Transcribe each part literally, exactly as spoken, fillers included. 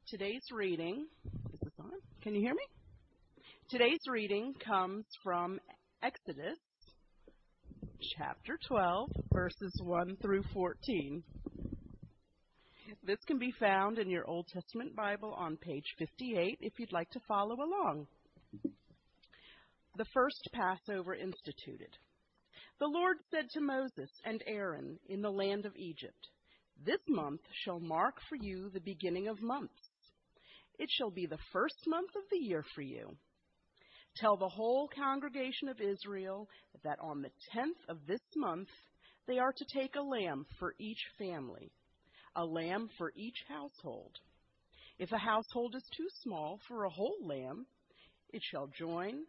Today's reading, is this on? Can you hear me? Today's reading comes from Exodus chapter twelve, verses one through fourteen. This can be found in your Old Testament Bible on page fifty-eight if you'd like to follow along. The first Passover instituted. The Lord said to Moses and Aaron in the land of Egypt, "This month shall mark for you the beginning of months. It shall be the first month of the year for you. Tell the whole congregation of Israel that on the tenth of this month they are to take a lamb for each family, a lamb for each household. If a household is too small for a whole lamb, it shall join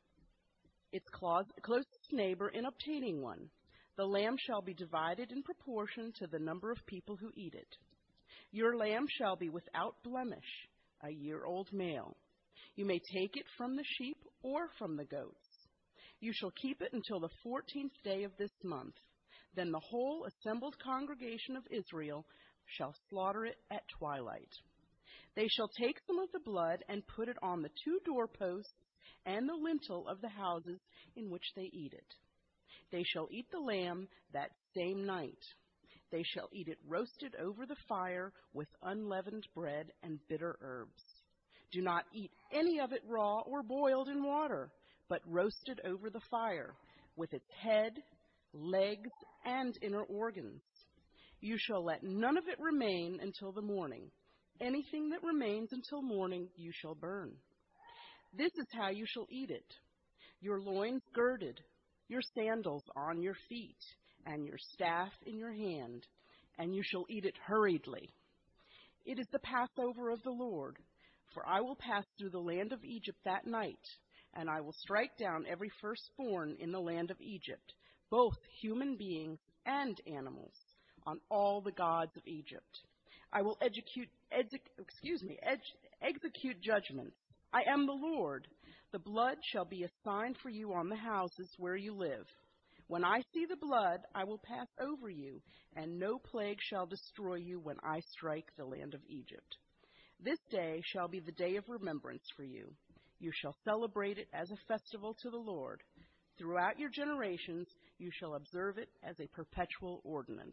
its closest neighbor in obtaining one. The lamb shall be divided in proportion to the number of people who eat it. Your lamb shall be without blemish, a year-old male. You may take it from the sheep or from the goats. You shall keep it until the fourteenth day of this month. Then the whole assembled congregation of Israel shall slaughter it at twilight. They shall take some of the blood and put it on the two doorposts and the lintel of the houses in which they eat it. They shall eat the lamb that same night. They shall eat it roasted over the fire with unleavened bread and bitter herbs. Do not eat any of it raw or boiled in water, but roasted over the fire with its head, legs, and inner organs. You shall let none of it remain until the morning. Anything that remains until morning you shall burn. This is how you shall eat it: your loins girded, your sandals on your feet, and your staff in your hand, and you shall eat it hurriedly. It is the Passover of the Lord, for I will pass through the land of Egypt that night, and I will strike down every firstborn in the land of Egypt, both human beings and animals, on all the gods of Egypt. I will execute, exec, excuse me, ex, execute judgments. I am the Lord. The blood shall be a sign for you on the houses where you live. When I see the blood, I will pass over you, and no plague shall destroy you when I strike the land of Egypt. This day shall be the day of remembrance for you. You shall celebrate it as a festival to the Lord. Throughout your generations, you shall observe it as a perpetual ordinance."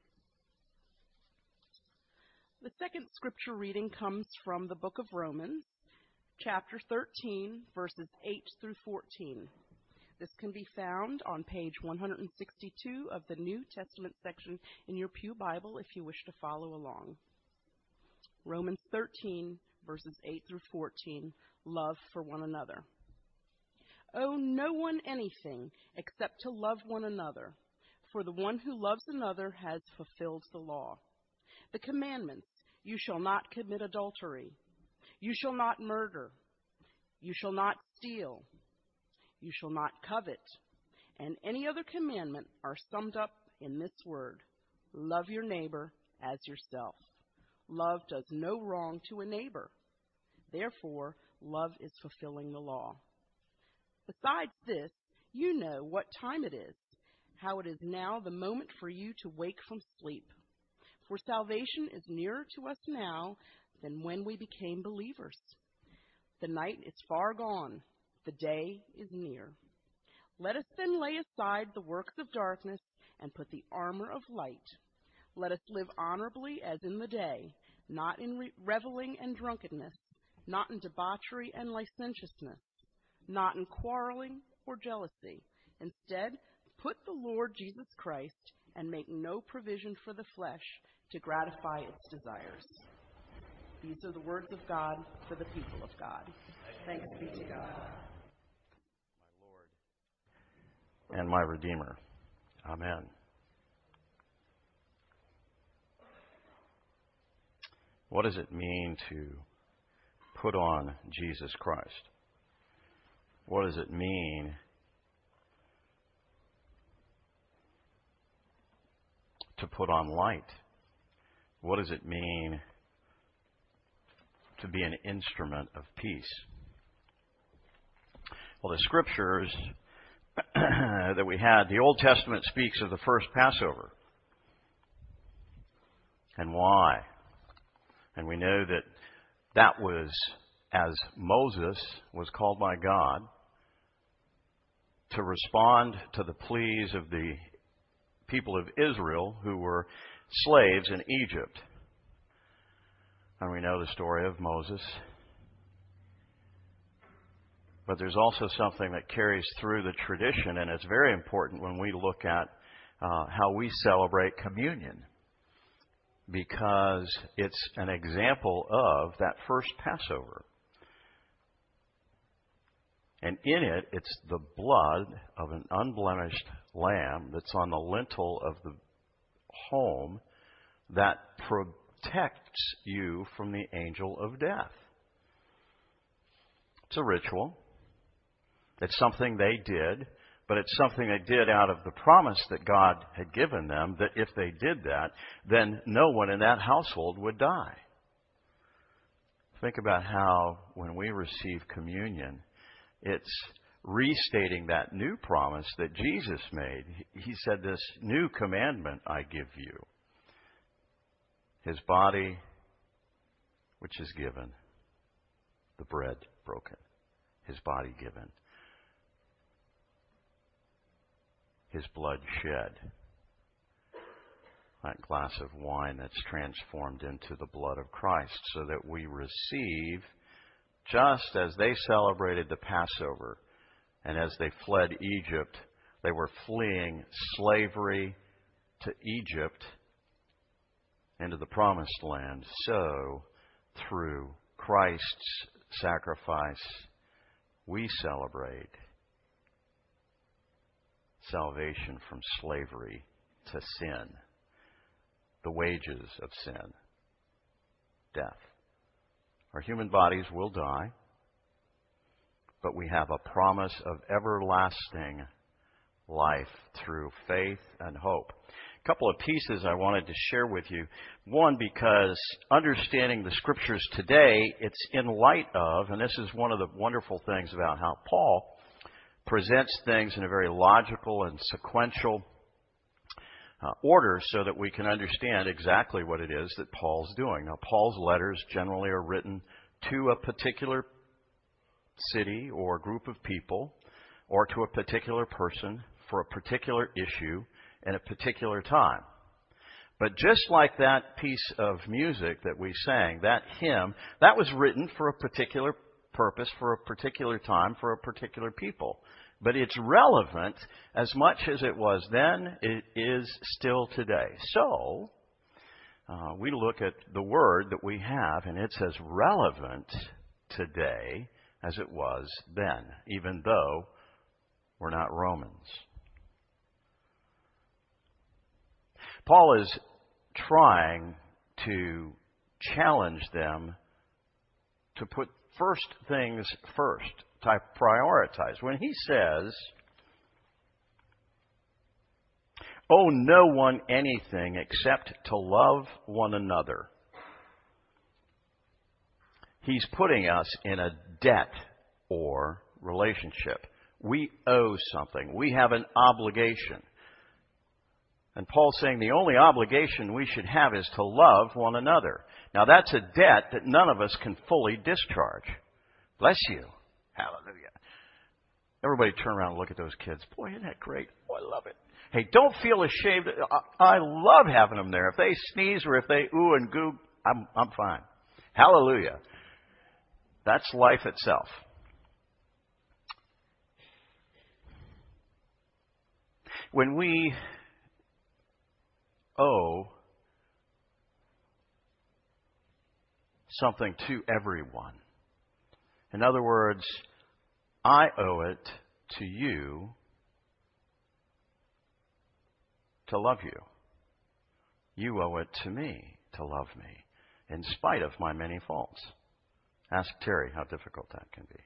The second scripture reading comes from the book of Romans, chapter thirteen, verses eight through fourteen. This can be found on page one sixty-two of the New Testament section in your pew Bible if you wish to follow along. Romans thirteen, verses eight through fourteen, love for one another. Owe no one anything except to love one another, for the one who loves another has fulfilled the law. The commandments: you shall not commit adultery, you shall not murder, you shall not steal, you shall not covet, and any other commandment are summed up in this word: love your neighbor as yourself. Love does no wrong to a neighbor. Therefore, love is fulfilling the law. Besides this, you know what time it is, how it is now the moment for you to wake from sleep. For salvation is nearer to us now than when we became believers. The night is far gone, the day is near. Let us then lay aside the works of darkness and put the armor of light. Let us live honorably as in the day, not in re- reveling and drunkenness, not in debauchery and licentiousness, not in quarreling or jealousy. Instead, put the Lord Jesus Christ and make no provision for the flesh to gratify its desires. These are the words of God for the people of God. Thanks be to God. My Lord and my Redeemer. Amen. What does it mean to put on Jesus Christ? What does it mean to put on light? What does it mean to be an instrument of peace? Well, the scriptures that we had, the Old Testament speaks of the first Passover. And why? And we know that That was as Moses was called by God to respond to the pleas of the people of Israel who were slaves in Egypt. And we know the story of Moses. But there's also something that carries through the tradition, and it's very important when we look at uh, how we celebrate communion, because it's an example of that first Passover. And in it, it's the blood of an unblemished lamb that's on the lintel of the home that protects you from the angel of death. It's a ritual. It's something they did, but it's something they did out of the promise that God had given them, that if they did that, then no one in that household would die. Think about how when we receive communion, it's restating that new promise that Jesus made. He said, "This new commandment I give you." His body, which is given, the bread broken, His body given, His blood shed, that glass of wine that's transformed into the blood of Christ, so that we receive, just as they celebrated the Passover, and as they fled Egypt, they were fleeing slavery to Egypt into the promised land. So, through Christ's sacrifice, we celebrate salvation from slavery to sin, the wages of sin, death. Our human bodies will die, but we have a promise of everlasting life through faith and hope. A couple of pieces I wanted to share with you. One, because understanding the Scriptures today, it's in light of, and this is one of the wonderful things about how Paul presents things in a very logical and sequential uh, order so that we can understand exactly what it is that Paul's doing. Now, Paul's letters generally are written to a particular city or group of people or to a particular person for a particular issue in a particular time. But just like that piece of music that we sang, that hymn, that was written for a particular purpose, for a particular time, for a particular people. But it's relevant as much as it was then, it is still today. So, uh, we look at the word that we have, and it's as relevant today as it was then, even though we're not Romans. Paul is trying to challenge them to put first things first, to prioritize. When he says, "Owe no one anything except to love one another," he's putting us in a debt or relationship. We owe something. We have an obligation. And Paul's saying the only obligation we should have is to love one another. Now, that's a debt that none of us can fully discharge. Bless you. Hallelujah. Everybody turn around and look at those kids. Boy, isn't that great? Oh, I love it. Hey, don't feel ashamed. I love having them there. If they sneeze or if they ooh and goo, I'm, I'm fine. Hallelujah. That's life itself. When we owe something to everyone, in other words, I owe it to you to love you. You owe it to me to love me, in spite of my many faults. Ask Terry how difficult that can be.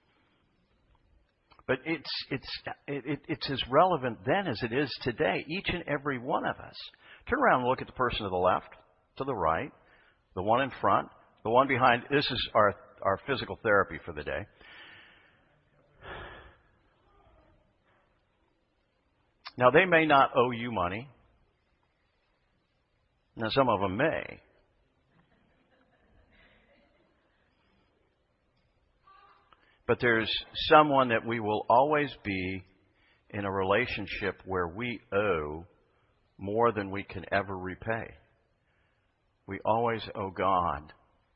But it's it's it, it's as relevant then as it is today, each and every one of us. Turn around and look at the person to the left, to the right, the one in front, the one behind. This is our, our physical therapy for the day. Now, they may not owe you money. Now, some of them may. But there's someone that we will always be in a relationship where we owe more than we can ever repay. We always owe God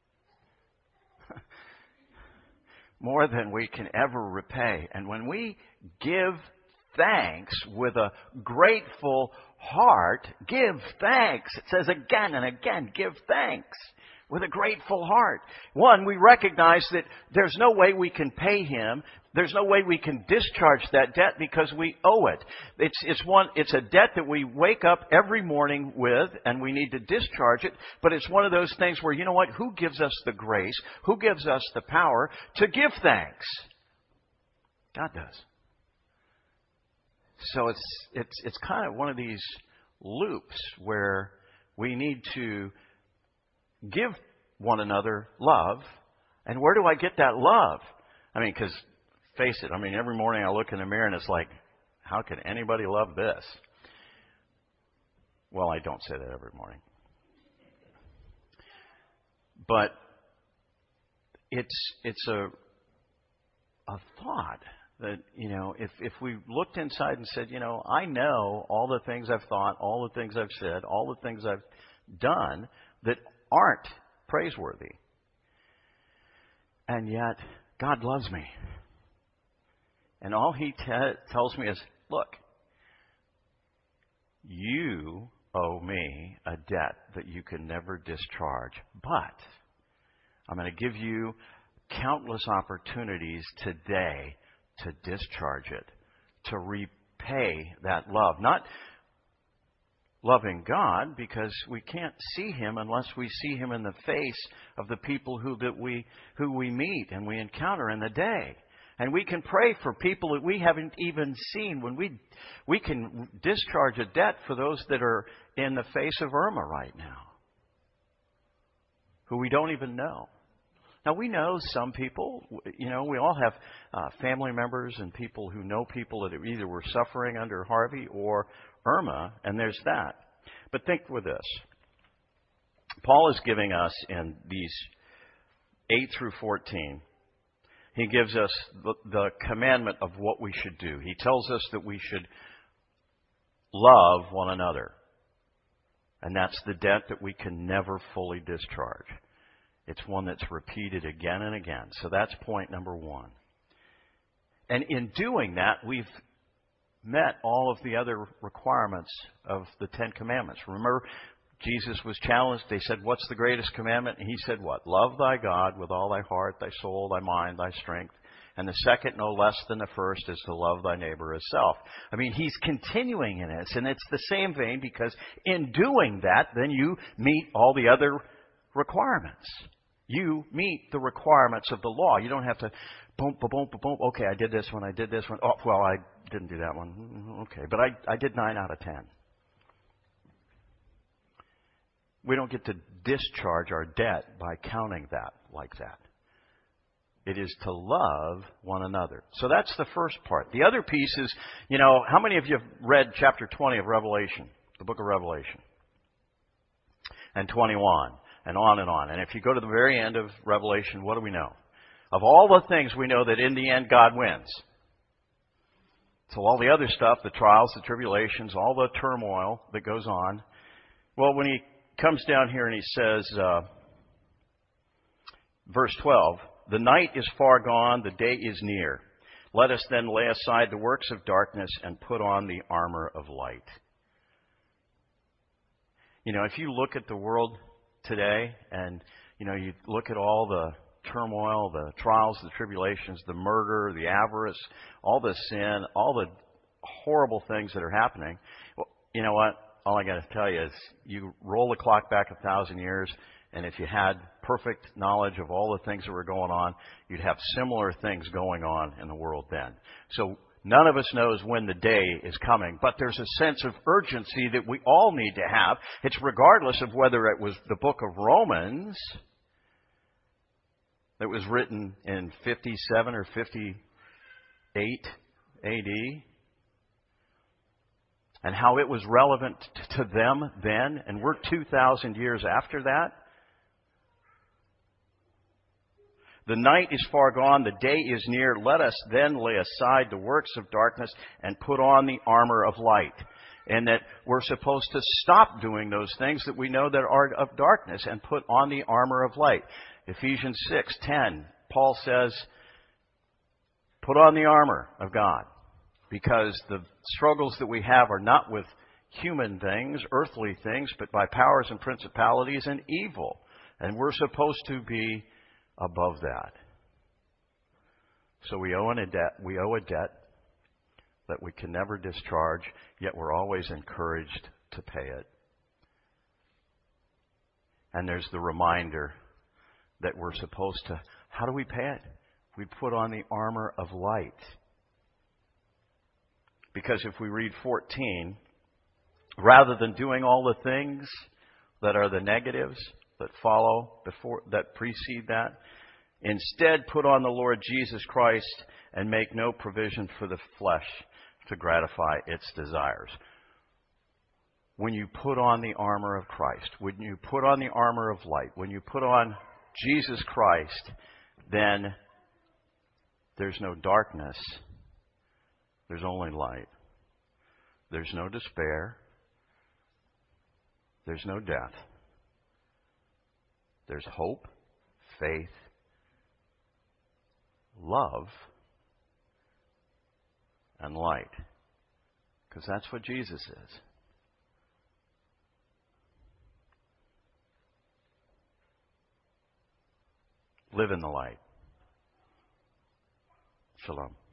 more than we can ever repay. And when we give thanks with a grateful heart, give thanks. It says again and again, give thanks with a grateful heart. One, we recognize that there's no way we can pay Him. There's no way we can discharge that debt because we owe it. It's, it's one, it's a debt that we wake up every morning with and we need to discharge it. But it's one of those things where, you know what? Who gives us the grace? Who gives us the power to give thanks? God does. So it's, it's, it's kind of one of these loops where we need to give one another love. And where do I get that love? I mean, because face it, I mean, every morning I look in the mirror and it's like, how can anybody love this? Well, I don't say that every morning. But it's it's a a thought that, you know, if, if we looked inside and said, you know, I know all the things I've thought, all the things I've said, all the things I've done that aren't praiseworthy. And yet, God loves me. And all He te- tells me is, look, you owe me a debt that you can never discharge. But I'm going to give you countless opportunities today to discharge it, to repay that love. Not loving God, because we can't see Him unless we see Him in the face of the people who that we who we meet and we encounter in the day. And we can pray for people that we haven't even seen. When we we can discharge a debt for those that are in the face of Irma right now, who we don't even know. Now, we know some people, you know, we all have uh, family members and people who know people that either were suffering under Harvey or Irma, and there's that. But think with this. Paul is giving us in these eight through fourteen, he gives us the, the commandment of what we should do. He tells us that we should love one another. And that's the debt that we can never fully discharge. It's one that's repeated again and again. So that's point number one. And in doing that, we've met all of the other requirements of the Ten Commandments. Remember, Jesus was challenged. They said, what's the greatest commandment? And He said what? Love thy God with all thy heart, thy soul, thy mind, thy strength. And the second, no less than the first, is to love thy neighbor as self. I mean, He's continuing in this. And it's the same vein, because in doing that, then you meet all the other requirements. You meet the requirements of the law. You don't have to, boom, boom, boom, boom, boom. Okay, I did this one, I did this one. Oh, well, I didn't do that one. Okay, but I, I did nine out of ten. We don't get to discharge our debt by counting that like that. It is to love one another. So that's the first part. The other piece is, you know, how many of you have read chapter twenty of Revelation, the book of Revelation? And twenty-one. And on and on. And if you go to the very end of Revelation, what do we know? Of all the things, we know that in the end, God wins. So all the other stuff, the trials, the tribulations, all the turmoil that goes on. Well, when he comes down here and he says, uh, verse twelve, the night is far gone, the day is near. Let us then lay aside the works of darkness and put on the armor of light. You know, if you look at the world today, and, you know, you look at all the turmoil, the trials, the tribulations, the murder, the avarice, all the sin, all the horrible things that are happening. Well, you know what? All I got to tell you is you roll the clock back a thousand years, and if you had perfect knowledge of all the things that were going on, you'd have similar things going on in the world then. So none of us knows when the day is coming, but there's a sense of urgency that we all need to have. It's regardless of whether it was the book of Romans that was written in fifty-seven or fifty-eight A D, and how it was relevant to them then, and we're two thousand years after that. The night is far gone, the day is near. Let us then lay aside the works of darkness and put on the armor of light. And that we're supposed to stop doing those things that we know that are of darkness and put on the armor of light. Ephesians six ten, Paul says, put on the armor of God. Because the struggles that we have are not with human things, earthly things, but by powers and principalities and evil. And we're supposed to be above that. So we owe a debt, we owe a debt that we can never discharge, yet we're always encouraged to pay it. And there's the reminder that we're supposed to, how do we pay it? We put on the armor of light. Because if we read fourteen, rather than doing all the things that are the negatives that follow before, that precede that, instead put on the Lord Jesus Christ and make no provision for the flesh to gratify its desires. When you put on the armor of Christ, when you put on the armor of light, when you put on Jesus Christ, then there's no darkness. There's only light. There's no despair. There's no death. There's hope, faith, love, and light. Because that's what Jesus is. Live in the light. Shalom.